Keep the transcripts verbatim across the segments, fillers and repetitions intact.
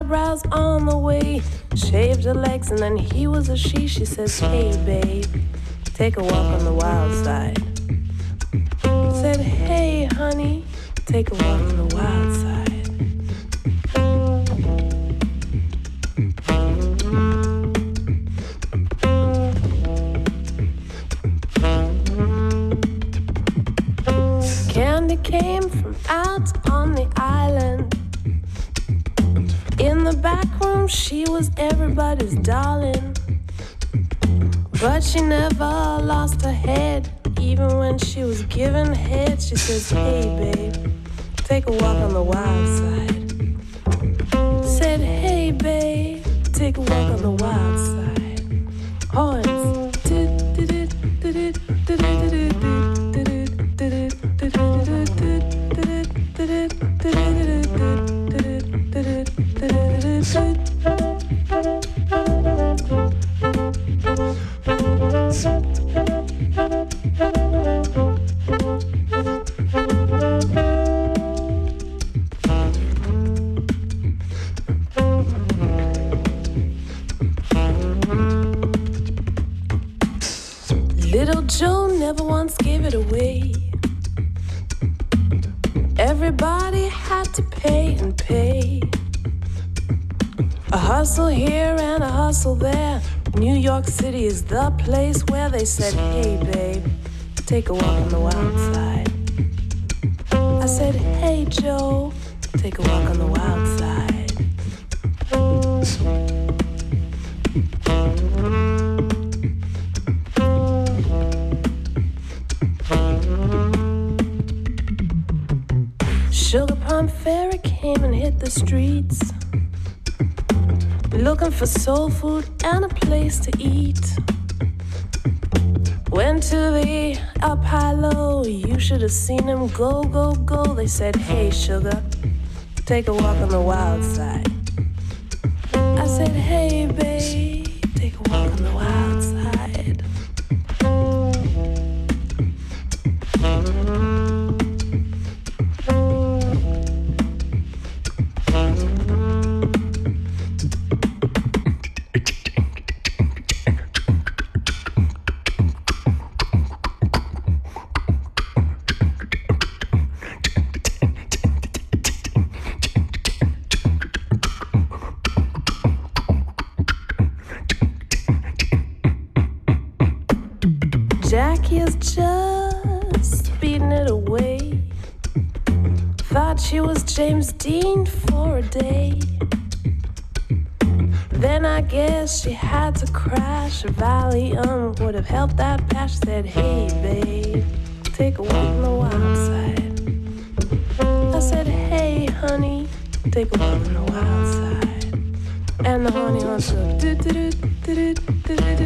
eyebrows on the way, shaved her legs, and then he was a she. She says, hey babe, take a walk on the wild side. Said, hey honey, take a walk on the wild side. Candy came from out on the island. In the back room, she was everybody's darling. But she never lost her head. Even when she was given head, she says, hey babe, take a walk on the wild side. Said, hey babe, take a walk on the wild side. Horns. Little Joe never once gave it away. Everybody had to pay and pay. A hustle here and a hustle there. New York City is the place where they said, hey babe, take a walk on the wild side. I said, hey Joe, take a walk on the wild side. Sugar Plum Fairy came and hit the streets, looking for soul food and a place to eat. Went to the up high low, you should have seen them go, go, go. They said, hey sugar, take a walk on the wild side. I said, hey babe, take a walk on the wild side. Jackie is just beating it away. Thought she was James Dean for a day. Then I guess she had to crash. A Valium would have helped that patch. Said, hey babe, take a walk on the wild side. I said, hey honey, take a walk on the wild side. And the honey on so do do do do do do do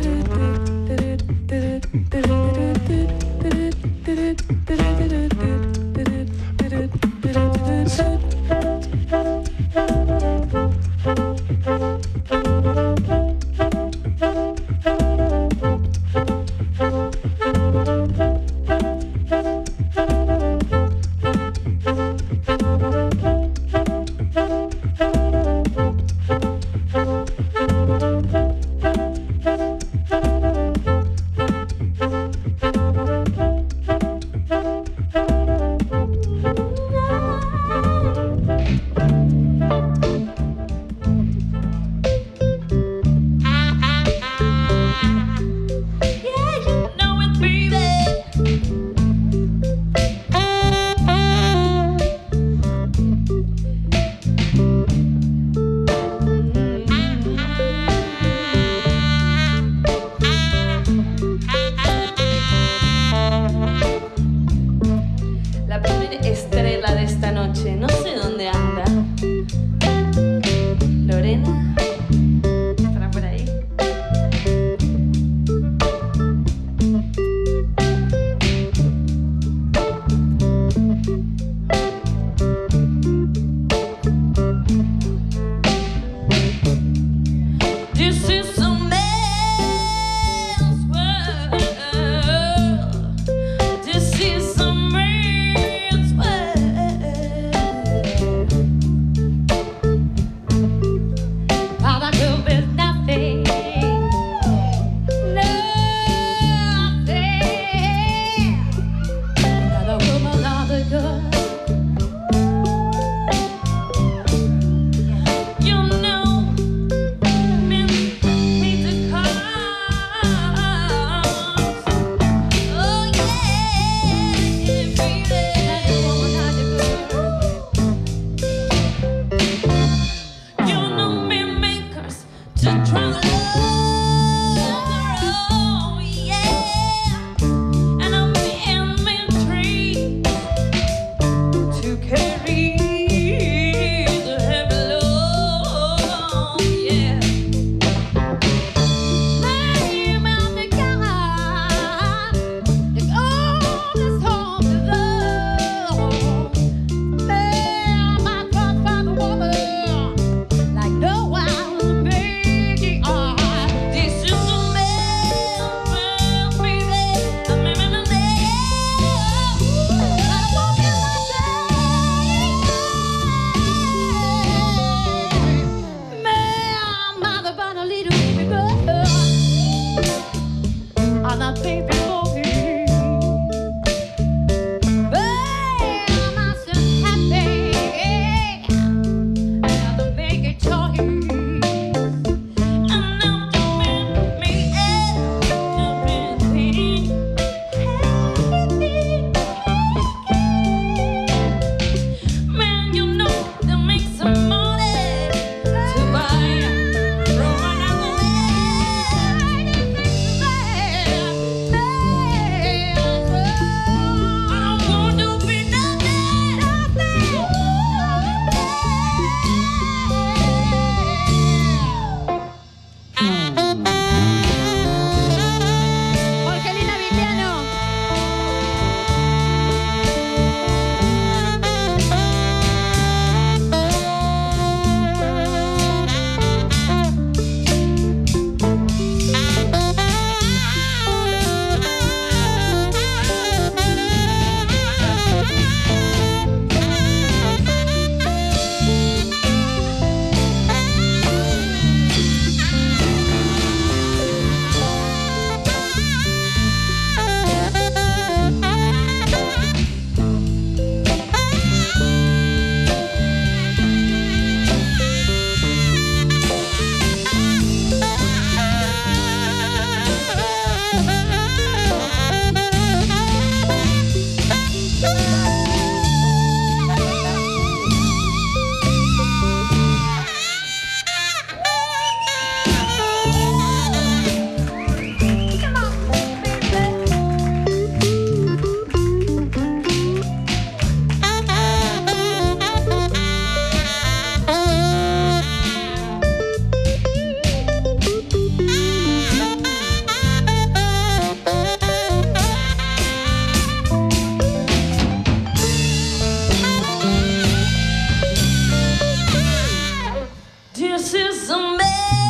This is a man's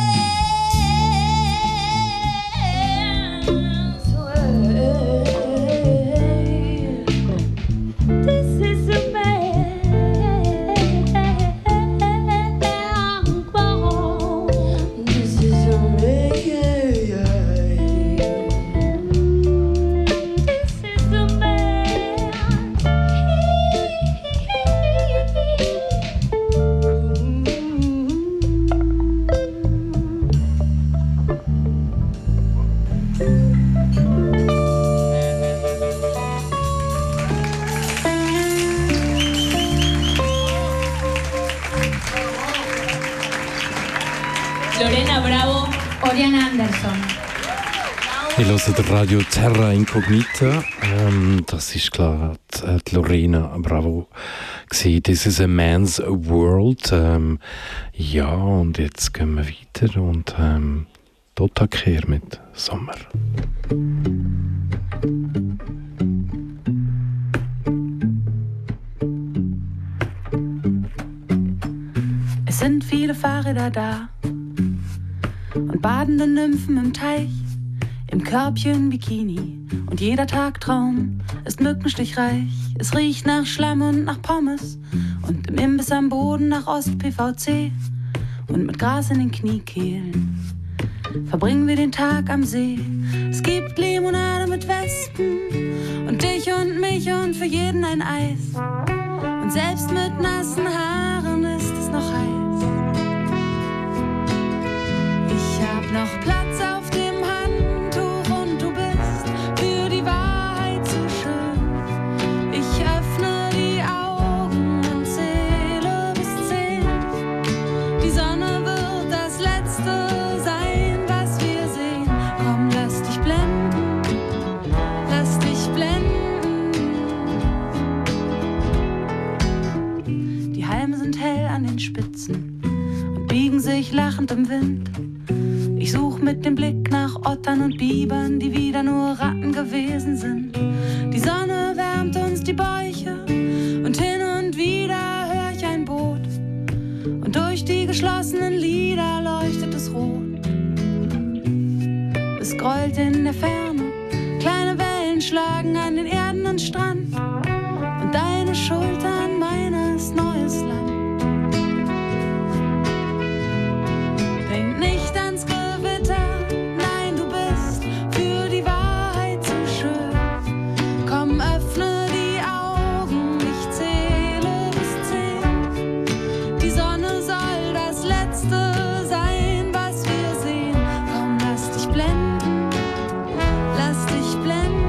world. This is a man's world. This is a man's. This is a man. Lorena Bravo, Oriana Anderson. Ich höre Radio Terra Incognita. Ähm, das ist klar die, die Lorena Bravo gewesen. This is a man's world. Ähm, ja, und jetzt gehen wir weiter und ähm, Dota Kehr mit Sommer. Es sind viele Fahrräder da und badende Nymphen im Teich, im Körbchen Bikini und jeder Tagtraum ist mückenstichreich. Es riecht nach Schlamm und nach Pommes und im Imbiss am Boden nach Ost-P V C und mit Gras in den Kniekehlen verbringen wir den Tag am See. Es gibt Limonade mit Wespen und dich und mich und für jeden ein Eis und selbst mit nassen Haaren ist es noch heiß. Ich hab noch Platz auf dem Handtuch und du bist für die Wahrheit zu schön. Ich öffne die Augen und zähle bis zehn. Die Sonne wird das Letzte sein, was wir sehen. Komm, lass dich blenden, lass dich blenden. Die Halme sind hell an den Spitzen und biegen sich lachend im Wind. Ich such mit dem Blick nach Ottern und Bibern, die wieder nur Ratten gewesen sind. Die Sonne wärmt uns die Bäuche und hin und wieder hör ich ein Boot. Und durch die geschlossenen Lider leuchtet es rot. Es grollt in der Ferne, kleine Wellen schlagen an den Erden und Strand. Und deine Schultern meines neues Land. Denk nicht ans Gewitter, nein, du bist für die Wahrheit zu schön. Komm, öffne die Augen, ich zähle bis zehn. Die Sonne soll das Letzte sein, was wir sehen. Komm, lass dich blenden, lass dich blenden.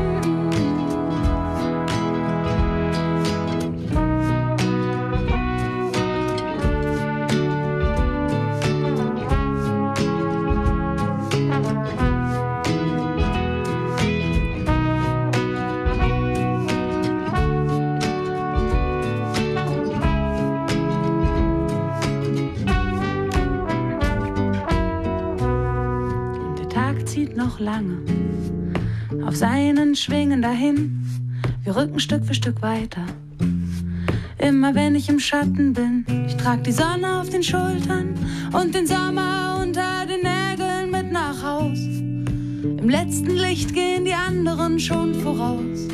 Und der Tag zieht noch lange auf seinen Schwingen dahin. Wir rücken Stück für Stück weiter. Immer wenn ich im Schatten bin, ich trag die Sonne auf den Schultern und den Sommer unter den Nägeln mit nach Haus. Im letzten Licht gehen die anderen schon voraus.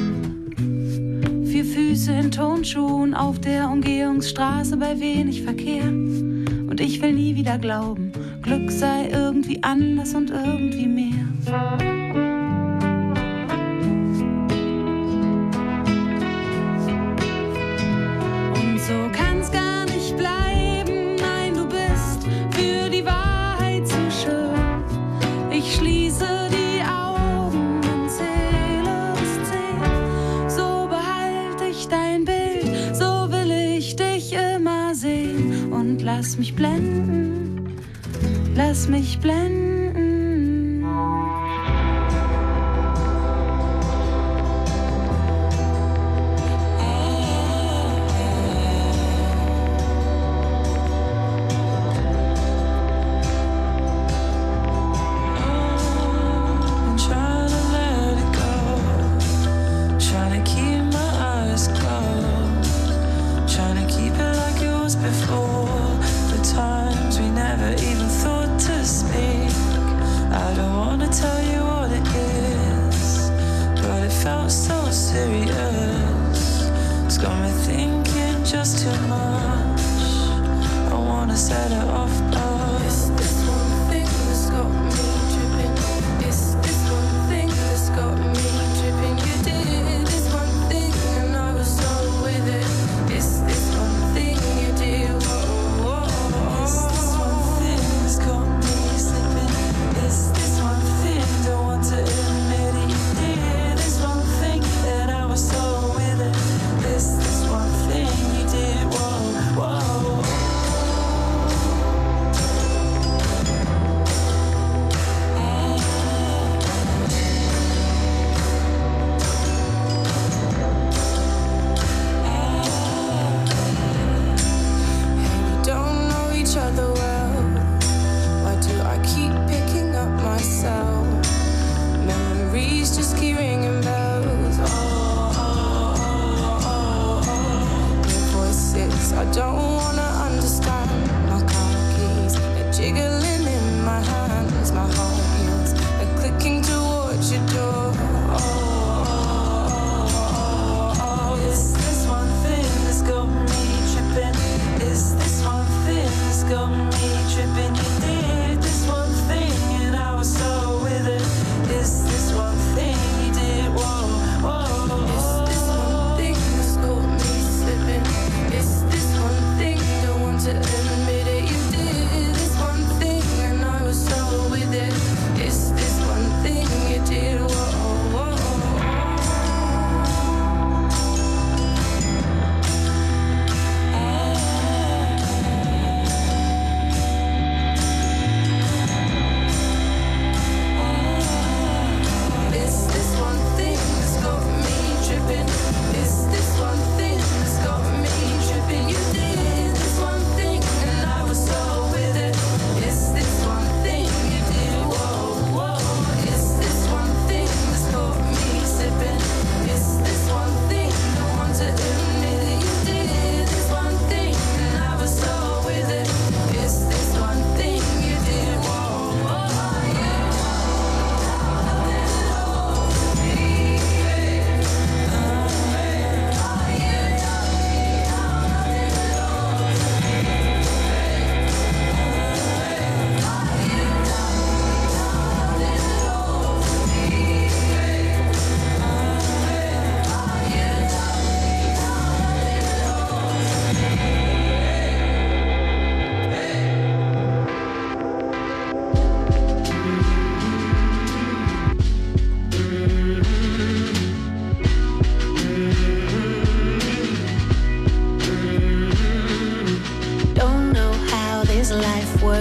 Vier Füße in Turnschuhen auf der Umgehungsstraße bei wenig Verkehr. Und ich will nie wieder glauben, Glück sei irgendwie anders und irgendwie mehr. Und so kann's gar nicht bleiben, nein, du bist für die Wahrheit zu schön. Ich schließe die Augen und zähle bis zehn. So behalte ich dein Bild, so will ich dich immer sehen. Und lass mich blenden, lass mich blenden. Before the times we never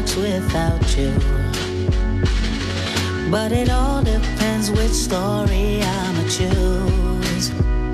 works without you. But it all depends which story I'ma choose.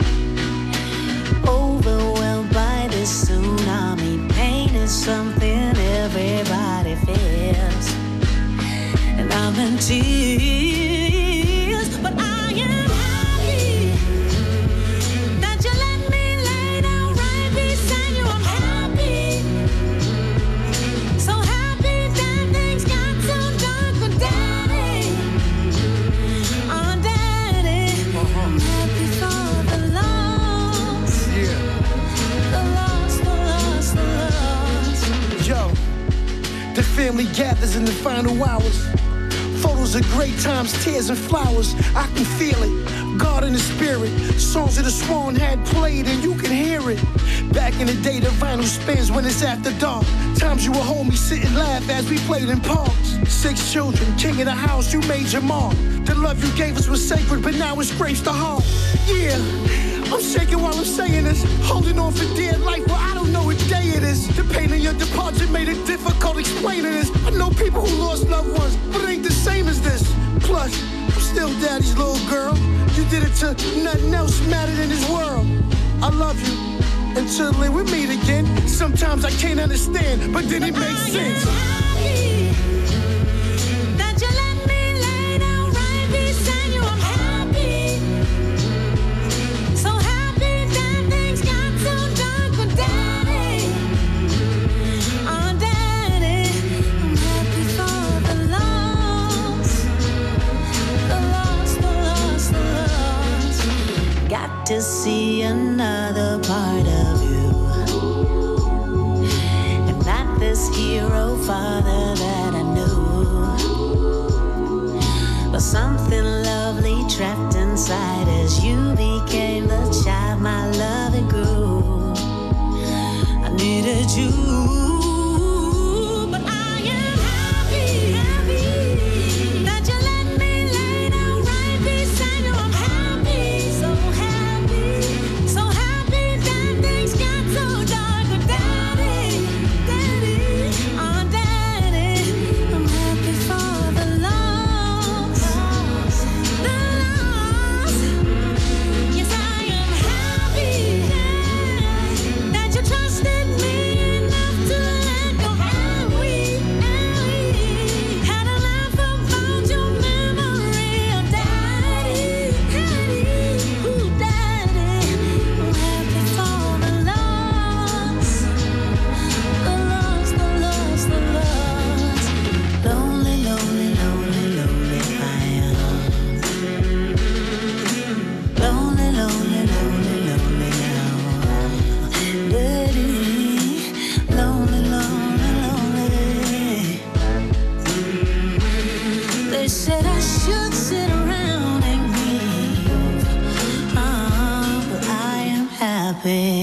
Overwhelmed by this tsunami, pain is something everybody feels. And I'm in tears, but I am happy that you let me lay down right beside you. I'm happy, so happy that things got so dark for Daddy. Oh, Daddy, I'm happy for the loss, Yeah. the loss, the loss, the loss. Yo, the family gathers in the final hours. Photos of great times, tears and flowers. I can feel it. God in the spirit. Songs of the Swan had played and you can hear it. Back in the day, the vinyl spins when it's after dark. Times you would hold me, sit and laugh as we played in parks. Six children, king of the house, you made your mark. The love you gave us was sacred, but now it scrapes the heart. Yeah, I'm shaking while I'm saying this. Holding on for dear life, but I don't know what day it is. The pain of your departure made it difficult explaining this. I know people who lost loved ones, but it ain't the same as this. Plus, I'm still Daddy's little girl. You did it to nothing else mattered in this world. I love you. Until then we meet again. Sometimes I can't understand, but then it makes sense. Happy that you let me lay down right beside you. I'm happy, so happy that things got so dark for Daddy. Oh, Daddy, I'm happy for the loss, the loss, the loss, the loss. Got to see another part of you, and not this hero father that I knew, but something lovely trapped inside as you became the child my love it grew. I needed you, but I am happy, happy that you let me lay down right beside you. I'm happy, so happy, so happy that things got so dark for Daddy, Daddy, oh Daddy, I'm happy for the loss, the loss. Yes, I am happy that you trusted me enough to let go. And we, and we had a laugh about your memory. Oh, Daddy, Daddy, ooh, Daddy, I'm happy for the loss, the loss, the loss, the loss. Lonely, lonely, lonely, lonely I am. Lonely, lonely, lonely, lonely now. Daddy, lonely, lonely, lonely. They said I should sit around and grieve, ah, but I am happy.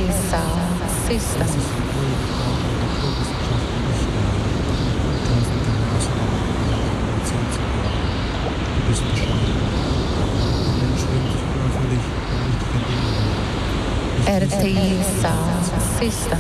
Sound System. R T I Sound System.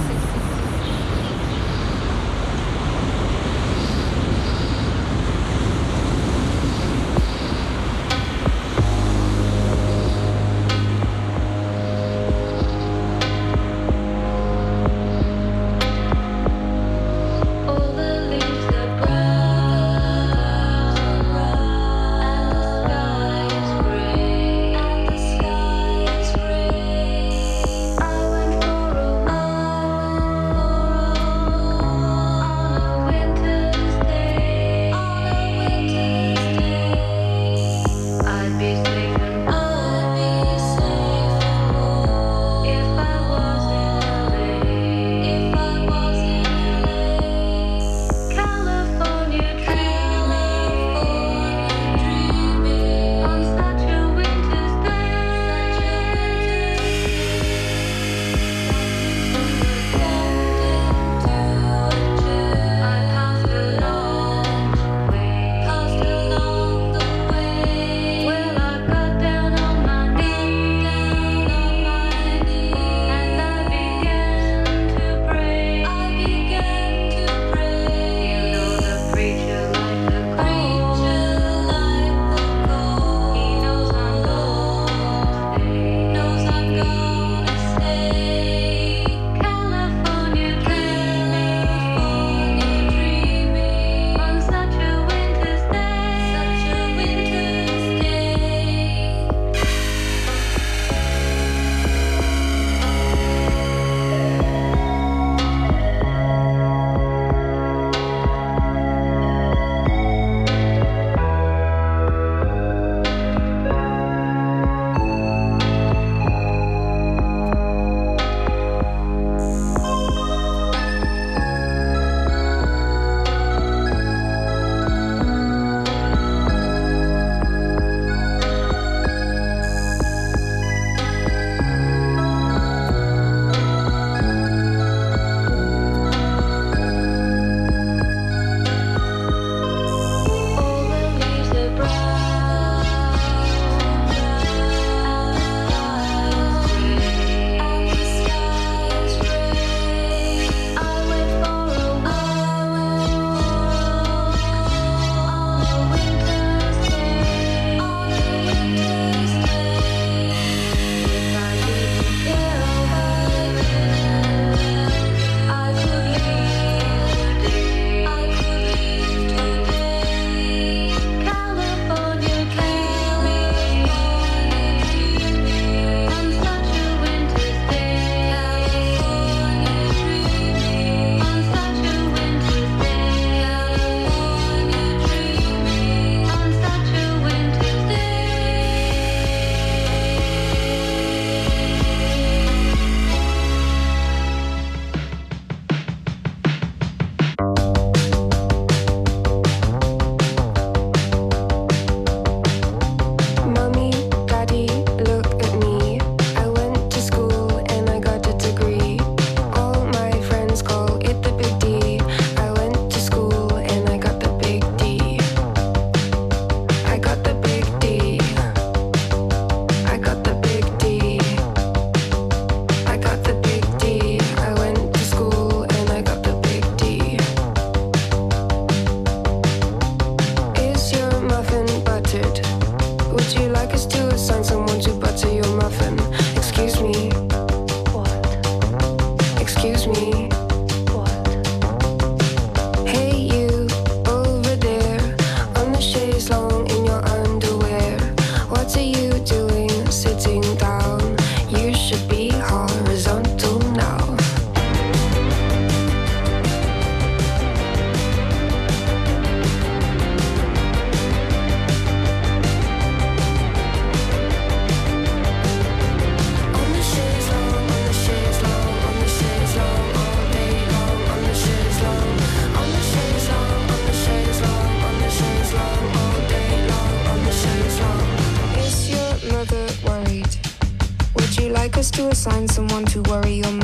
like us to assign someone to worry your mind?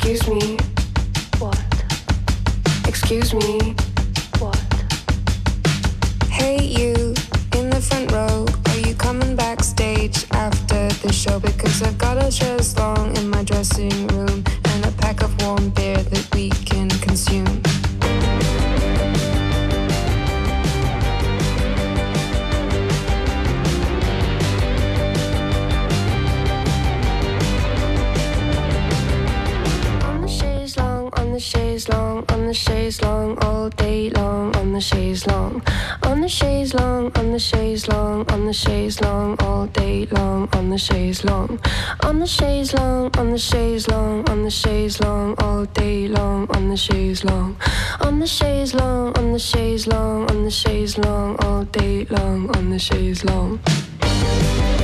Excuse me. What? Excuse me. What? Hey you, in the front row, are you coming backstage after the show? Because I've got a chaise long in my dressing room and a pack of warm beer that we can consume. On the chaise long, on the chaise long, all day long, on the chaise long, on the chaise long, on the chaise long, on the chaise long, all day long, on the chaise long, on the chaise long, on the chaise long, on the chaise long, all day long, on the chaise long, on the chaise long, on the chaise long, on the chaise long, all day long, on the chaise long.